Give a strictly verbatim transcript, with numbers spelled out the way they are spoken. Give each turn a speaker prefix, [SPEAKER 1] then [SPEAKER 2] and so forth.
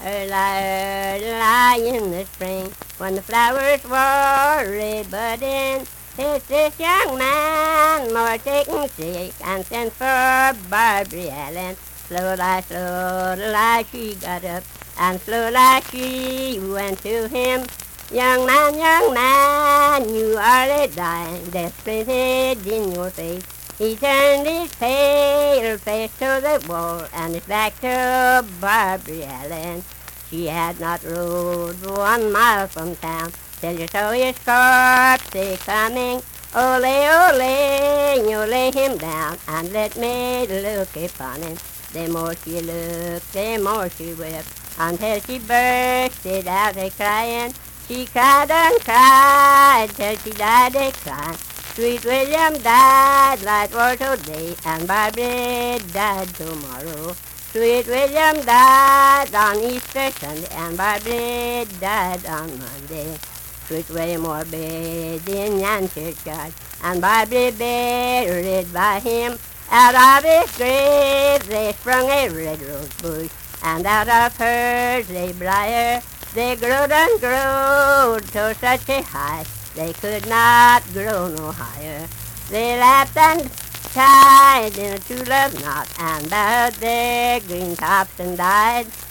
[SPEAKER 1] early, early in the spring, when the flowers were budding, this, this young man more taken sick and sent for Barbary Allen. Slowly, slowly she got up, and slowly she went to him. Young man, young man, you are a dying, death printed in your face. He turned his pale face to the wall and his back to Barbary Allen. She had not rode one mile from town till you saw his corpse coming. Ole, ole, you lay him down and let me look upon him. The more she looked, the more she wept, until she bursted out a-crying. She cried and cried till she died a-crying. Sweet William died like for today, and Barbary died tomorrow. Sweet William died on Easter Sunday, and Barbary died on Monday. Sweet William was buried in yon churchyard, and Barbary buried by him. Out of his grave they sprung a red rose bush, and out of hers a briar. They growed and growed to such a height, they could not grow no higher. They laughed and tied in a true love knot, and bowed their green tops and died.